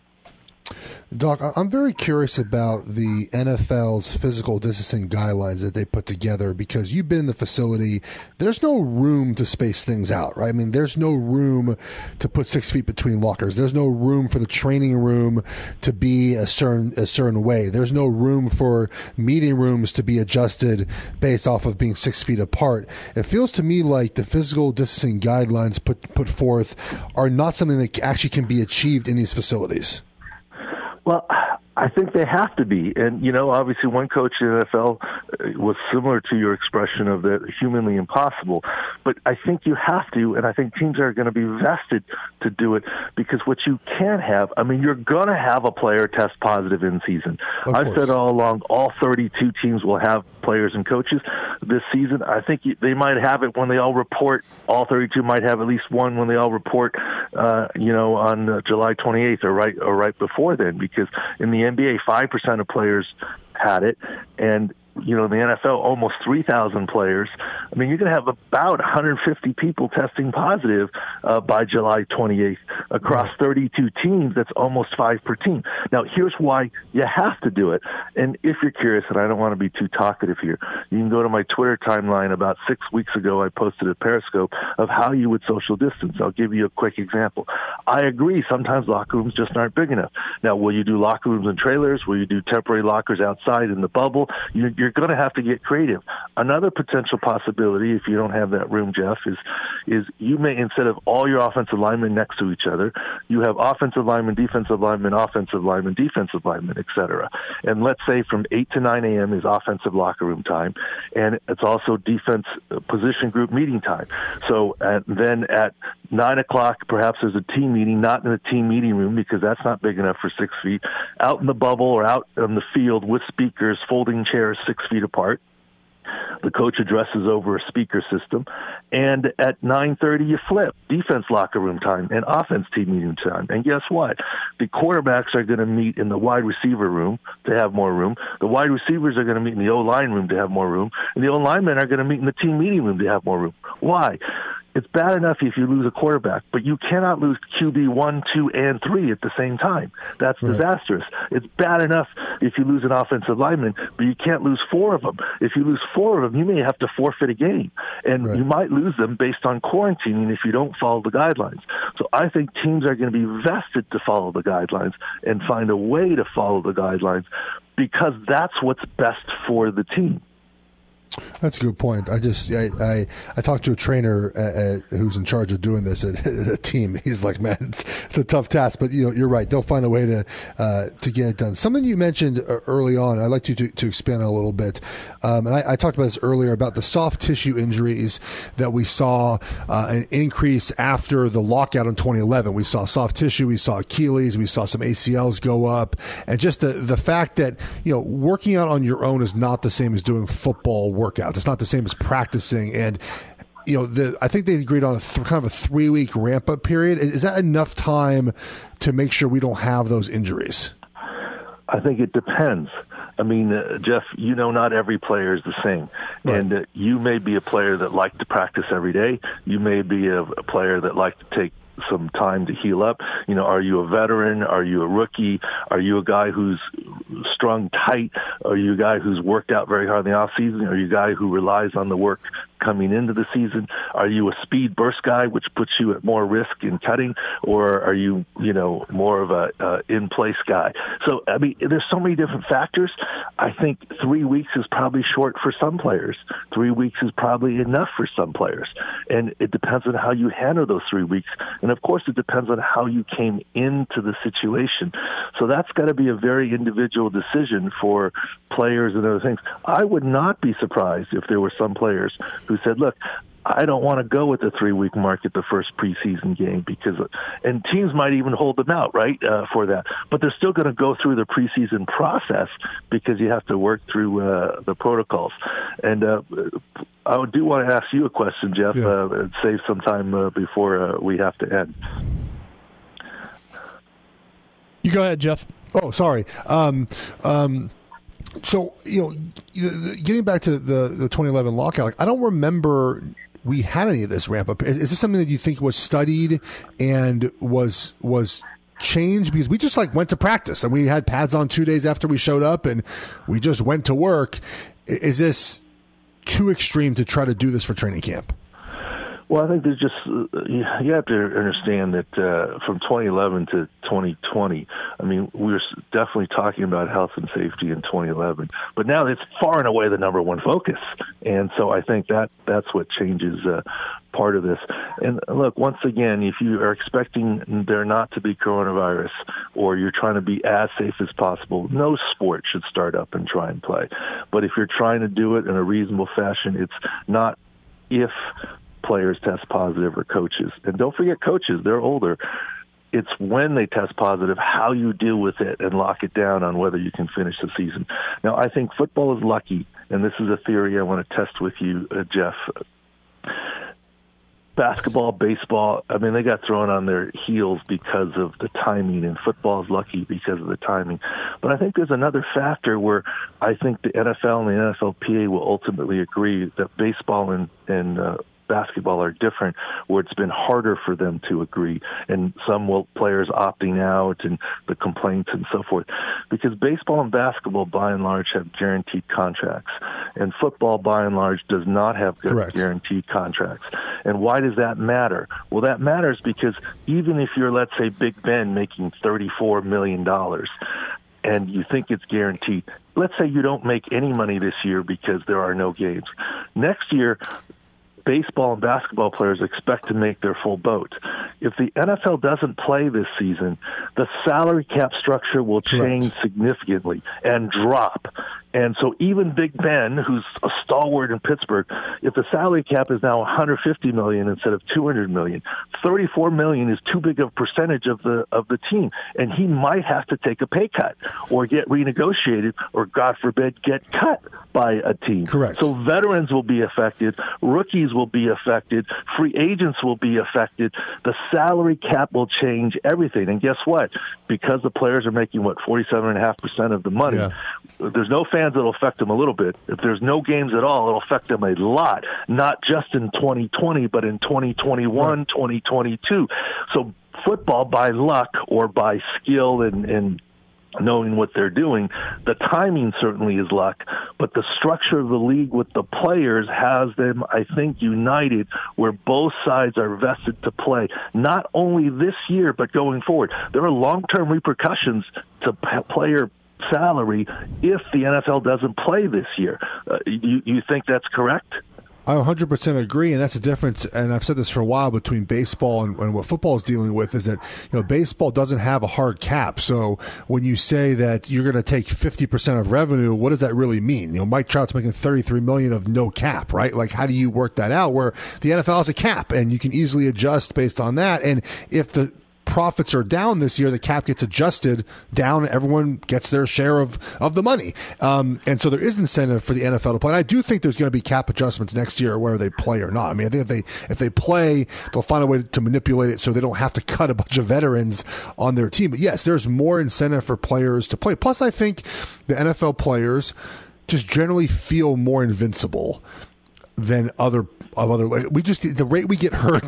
Doc, I'm very curious about the NFL's physical distancing guidelines that they put together, because you've been in the facility. There's no room to space things out, right? I mean, there's no room to put 6 feet between lockers. There's no room for the training room to be a certain way. There's no room for meeting rooms to be adjusted based off of being 6 feet apart. It feels to me like the physical distancing guidelines put forth are not something that actually can be achieved in these facilities.
Well, I think they have to be. And, obviously one coach in the NFL was similar to your expression of the humanly impossible. But I think you have to, and I think teams are going to be vested to do it, because what you can't have, I mean, you're going to have a player test positive in season. I've said all along, all 32 teams will have players and coaches this season. I think they might have it when they all report. All 32 might have at least one when they all report, on July 28th or right before then, because in the NBA, 5% of players had it, and in the NFL, almost 3,000 players. I mean, you're going to have about 150 people testing positive by July 28th across 32 teams. That's almost 5 per team. Now, here's why you have to do it. And if you're curious, and I don't want to be too talkative here, you can go to my Twitter timeline. About 6 weeks ago, I posted a Periscope of how you would social distance. I'll give you a quick example. I agree, sometimes locker rooms just aren't big enough. Now, will you do locker rooms in trailers? Will you do temporary lockers outside in the bubble? You're going to have to get creative. Another potential possibility, if you don't have that room, Jeff, is you may, instead of all your offensive linemen next to each other, you have offensive linemen, defensive linemen, offensive linemen, defensive linemen, et cetera. And let's say from 8 to 9 a.m. is offensive locker room time, and it's also defense position group meeting time. So then at 9 o'clock, perhaps there's a team meeting, not in the team meeting room because that's not big enough for 6 feet, out in the bubble or out on the field with speakers, folding chairs 6 feet apart. The coach addresses over a speaker system, and at 9:30 you flip defense locker room time and offense team meeting time. And guess what? The quarterbacks are going to meet in the wide receiver room to have more room. The wide receivers are going to meet in the O-line room to have more room, and the O-linemen are going to meet in the team meeting room to have more room. Why? It's bad enough if you lose a quarterback, but you cannot lose QB 1, 2, and 3 at the same time. That's disastrous. It's bad enough if you lose an offensive lineman, but you can't lose 4 of them. If you lose 4 of them, you may have to forfeit a game, and you might lose them based on quarantining if you don't follow the guidelines. So I think teams are going to be vested to follow the guidelines and find a way to follow the guidelines, because that's what's best for the team.
That's a good point. I talked to a trainer who's in charge of doing this at a team. He's like, man, it's a tough task, but you're right. They'll find a way to get it done. Something you mentioned early on, I'd like you to expand on a little bit. And I talked about this earlier about the soft tissue injuries that we saw an increase after the lockout in 2011. We saw soft tissue, we saw Achilles, we saw some ACLs go up, and just the fact that working out on your own is not the same as doing football workouts. It's not the same as practicing. And, I think they agreed on kind of a 3-week ramp up period. Is that enough time to make sure we don't have those injuries?
I think it depends. I mean, Jeff, not every player is the same. Right. And you may be a player that likes to practice every day. You may be a player that likes to take some time to heal up. Are you a veteran? Are you a rookie? Are you a guy who's strung tight? Are you a guy who's worked out very hard in the off season? Are you a guy who relies on the work coming into the season? Are you a speed burst guy, which puts you at more risk in cutting, or are you, more of a in-place guy? So, I mean, there's so many different factors. I think 3 weeks is probably short for some players. 3 weeks is probably enough for some players. And it depends on how you handle those 3 weeks. And, of course, it depends on how you came into the situation. So that's got to be a very individual decision for players and other things. I would not be surprised if there were some players who said, look, I don't want to go with the 3-week mark at the first preseason game and teams might even hold them out, right, for that. But they're still going to go through the preseason process because you have to work through the protocols. And I do want to ask you a question, Jeff, and save some time before we have to end.
You go ahead, Jeff.
Oh, sorry. So, getting back to the 2011 lockout, I don't remember we had any of this ramp up. Is this something that you think was studied and was changed? Because we just went to practice and we had pads on 2 days after we showed up and we just went to work. Is this too extreme to try to do this for training camp?
Well, I think there's just you have to understand that from 2011 to 2020, I mean, we were definitely talking about health and safety in 2011, but now it's far and away the number one focus, and so I think that's what changes part of this. And look, once again, if you are expecting there not to be coronavirus, or you're trying to be as safe as possible, no sport should start up and try and play. But if you're trying to do it in a reasonable fashion, it's not if players test positive or coaches. And don't forget coaches, they're older. It's when they test positive, how you deal with it and lock it down on whether you can finish the season. Now, I think football is lucky, and this is a theory I want to test with you, Jeff. Basketball, baseball, I mean, they got thrown on their heels because of the timing, and football is lucky because of the timing. But I think there's another factor where I think the NFL and the NFLPA will ultimately agree that baseball and basketball are different, where it's been harder for them to agree, and some players opting out and the complaints and so forth. Because baseball and basketball, by and large, have guaranteed contracts, and football, by and large, does not have guaranteed contracts. And why does that matter? Well, that matters because even if you're, let's say, Big Ben making $34 million, and you think it's guaranteed, let's say you don't make any money this year because there are no games. Next year, baseball and basketball players expect to make their full boat. If the NFL doesn't play this season, the salary cap structure will change significantly and drop. And so even Big Ben, who's a stalwart in Pittsburgh, if the salary cap is now $150 million instead of $200 million, $34 million is too big of a percentage of the team, and he might have to take a pay cut or get renegotiated or, God forbid, get cut by a team.
Correct.
So veterans will be affected, rookies will be affected, free agents will be affected. The salary cap will change everything. And guess what? Because the players are making 47.5% of the money. There's no fans that'll affect them a little bit. If there's no games at all, it'll affect them a lot, not just in 2020, but in 2021, 2022. So football, by luck or by skill and knowing what they're doing, the timing certainly is luck, but the structure of the league with the players has them, I think, united where both sides are vested to play, not only this year, but going forward. There are long-term repercussions to player salary if the NFL doesn't play this year. You think that's correct?
I 100% agree, and that's the difference, and I've said this for a while, between baseball and what football is dealing with, is that baseball doesn't have a hard cap. So when you say that you're going to take 50% of revenue, what does that really mean? Mike Trout's making $33 million of no cap, right? Like, how do you work that out? Where the NFL has a cap, and you can easily adjust based on that. And if the profits are down this year, the cap gets adjusted down, everyone gets their share of the money. And so there is incentive for the NFL to play. And I do think there's going to be cap adjustments next year whether they play or not. I mean, I think if they play, they'll find a way to manipulate it so they don't have to cut a bunch of veterans on their team. But yes, there's more incentive for players to play. Plus, I think the NFL players just generally feel more invincible than other we just, the rate we get hurt,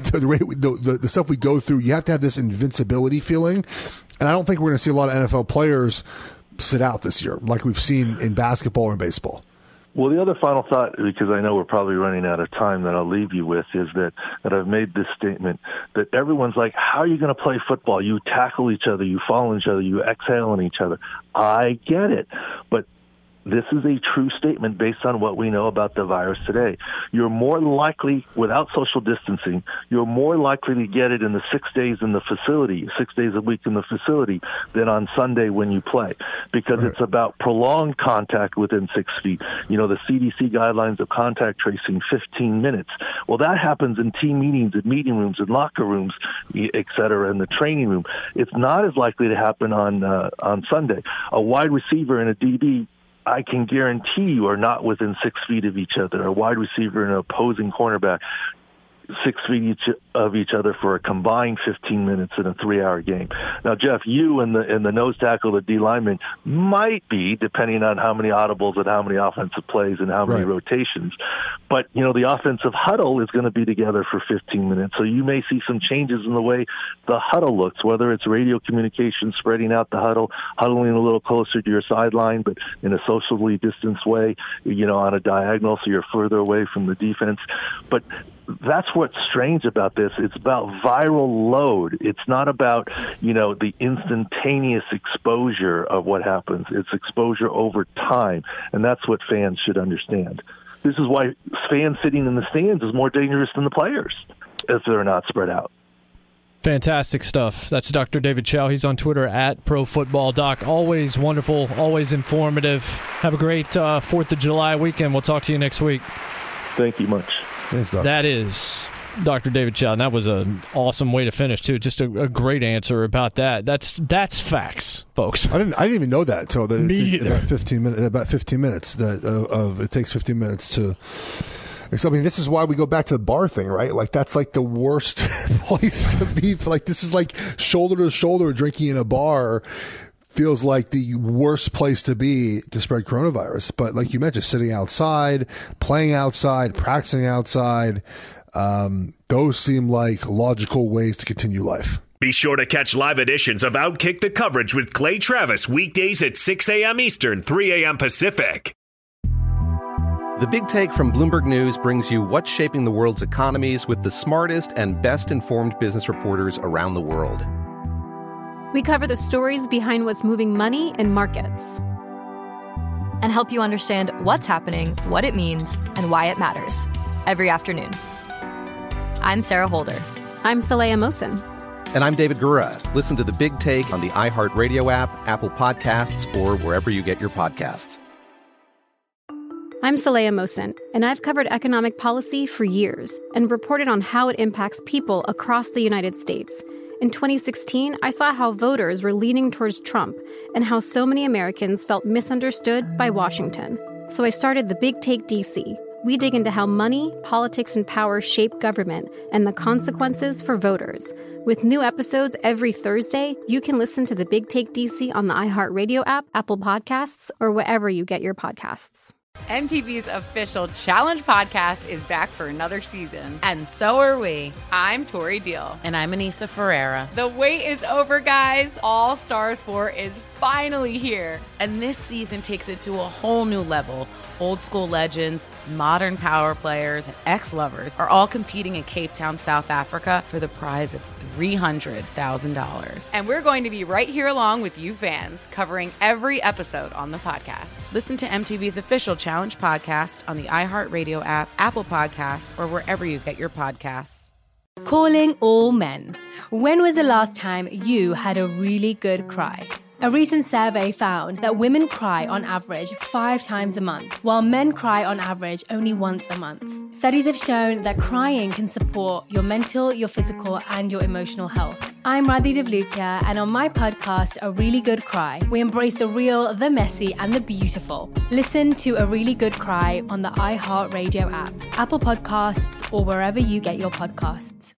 the stuff we go through, you have to have this invincibility feeling. And I don't think we're going to see a lot of NFL players sit out this year like we've seen in basketball or baseball.
Well, the other final thought, because I know we're probably running out of time, that I'll leave you with is that I've made this statement that everyone's like, how are you going to play football? You tackle each other, you fall on each other, you exhale on each other. I get it. But this is a true statement based on what we know about the virus today. You're more likely, without social distancing, you're more likely to get it in the 6 days in the facility, 6 days a week in the facility, than on Sunday when you play, because it's about prolonged contact within 6 feet. You know, the CDC guidelines of contact tracing, 15 minutes. Well, that happens in team meetings, in meeting rooms, in locker rooms, et cetera, in the training room. It's not as likely to happen on Sunday. A wide receiver and a DB, I can guarantee you, are not within 6 feet of each other. A wide receiver and an opposing cornerback, 6 feet of each other for a combined 15 minutes in a 3-hour game. Now, Jeff, you and the nose tackle, the D lineman, might be, depending on how many audibles and how many offensive plays and how many rotations. But, you know, the offensive huddle is going to be together for 15 minutes. So you may see some changes in the way the huddle looks, whether it's radio communication, spreading out the huddle, huddling a little closer to your sideline, but in a socially distanced way, you know, on a diagonal, so you're further away from the defense. But that's what's strange about this. It's about viral load. It's not about, you know, the instantaneous exposure of what happens. It's exposure over time, and that's what fans should understand. This is why fans sitting in the stands is more dangerous than the players if they're not spread out.
Fantastic stuff. That's Dr. David Chao. He's on Twitter at ProFootballDoc. Always wonderful, always informative. Have a great 4th of July weekend. We'll talk to you next week.
Thank you much.
Thanks, Doc.
That is Dr. David Chao. And that was an awesome way to finish, too. Just a great answer about that. That's facts, folks.
I didn't even know that until
Me either.
About 15 minutes. It takes 15 minutes to. So, I mean, this is why we go back to the bar thing, right? Like, that's like the worst place to be. Like, this is like shoulder to shoulder drinking in a bar. Feels like the worst place to be to spread coronavirus. But like you mentioned, sitting outside, playing outside, practicing outside, those seem like logical ways to continue life.
Be sure to catch live editions of Outkick the Coverage with Clay Travis weekdays at 6 a.m. Eastern, 3 a.m. Pacific.
The Big Take from Bloomberg News brings you what's shaping the world's economies with the smartest and best-informed business reporters around the world.
We cover the stories behind what's moving money and markets,
and help you understand what's happening, what it means, and why it matters every afternoon. I'm Sarah Holder.
I'm Saleha Mohsin.
And I'm David Gura. Listen to The Big Take on the iHeartRadio app, Apple Podcasts, or wherever you get your podcasts.
I'm Saleha Mohsin, and I've covered economic policy for years and reported on how it impacts people across the United States. In 2016, I saw how voters were leaning towards Trump and how so many Americans felt misunderstood by Washington. So I started The Big Take DC. We dig into how money, politics, and power shape government and the consequences for voters. With new episodes every Thursday, you can listen to The Big Take DC on the iHeartRadio app, Apple Podcasts, or wherever you get your podcasts.
MTV's official Challenge podcast is back for another season. And so are we. I'm Tori Deal.
And I'm Anissa Ferreira.
The wait is over, guys. All Stars 4 is finally here.
And this season takes it to a whole new level. Old school legends, modern power players, and ex-lovers are all competing in Cape Town, South Africa for the prize of $300,000.
And we're going to be right here along with you fans, covering every episode on the podcast.
Listen to MTV's official Challenge podcast on the iHeartRadio app, Apple Podcasts, or wherever you get your podcasts.
Calling all men. When was the last time you had a really good cry? A recent survey found that women cry on average 5 times a month, while men cry on average only once a month. Studies have shown that crying can support your mental, your physical, and your emotional health. I'm Radhi Devlukia, and on my podcast, A Really Good Cry, we embrace the real, the messy, and the beautiful. Listen to A Really Good Cry on the iHeartRadio app, Apple Podcasts, or wherever you get your podcasts.